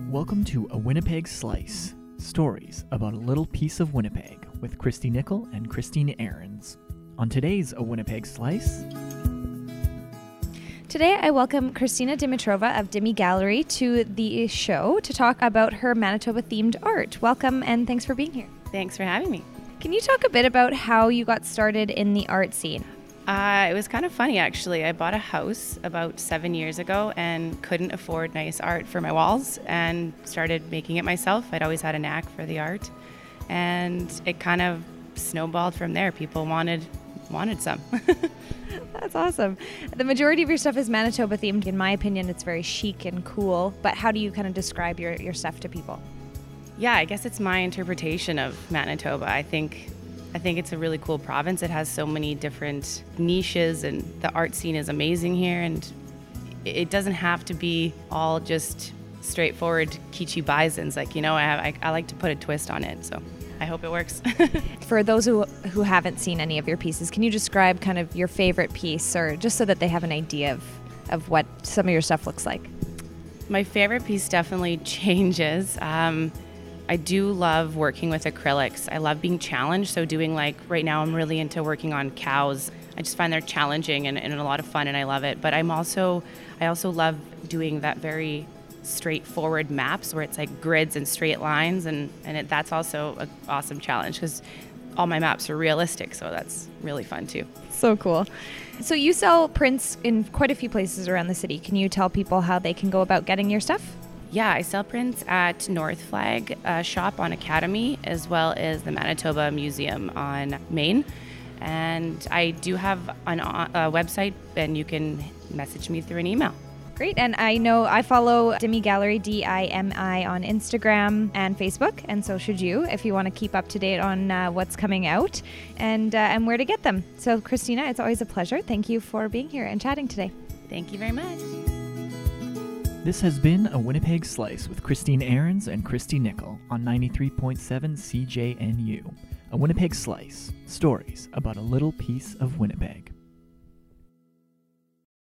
Welcome to A Winnipeg Slice, stories about a little piece of Winnipeg with Christy Nickel and Christine Ahrens. On today's A Winnipeg Slice... Today I welcome Christina Dimitrova of Dimi Gallery to the show to talk about her Manitoba-themed art. Welcome and thanks for being here. Thanks for having me. Can you talk a bit about how you got started in the art scene? It was kind of funny, actually. I bought a house about 7 years ago and couldn't afford nice art for my walls and started making it myself. I'd always had a knack for the art, and it kind of snowballed from there. People wanted some. That's awesome. The majority of your stuff is Manitoba themed. In my opinion, it's very chic and cool, but how do you kind of describe your stuff to people? Yeah, I guess it's my interpretation of Manitoba. I think it's a really cool province. It has so many different niches, and the art scene is amazing here, and it doesn't have to be all just straightforward kitschy bisons. I like to put a twist on it, so I hope it works. For those who haven't seen any of your pieces, can you describe kind of your favorite piece, or just so that they have an idea of what some of your stuff looks like? My favorite piece definitely changes. I do love working with acrylics. I love being challenged. So doing right now I'm really into working on cows. I just find they're challenging and a lot of fun, and I love it. But I also love doing that very straightforward maps where it's like grids and straight lines, and that's also an awesome challenge because all my maps are realistic. So that's really fun too. So cool. So you sell prints in quite a few places around the city. Can you tell people how they can go about getting your stuff? Yeah, I sell prints at North Flag shop on Academy, as well as the Manitoba Museum on Main. And I do have a website, and you can message me through an email. Great. And I know I follow Dimi Gallery, Dimi, on Instagram and Facebook, and so should you if you want to keep up to date on what's coming out and where to get them. So, Christina, it's always a pleasure. Thank you for being here and chatting today. Thank you very much. This has been A Winnipeg Slice with Christine Ahrens and Christy Nickel on 93.7 CJNU. A Winnipeg Slice, stories about a little piece of Winnipeg.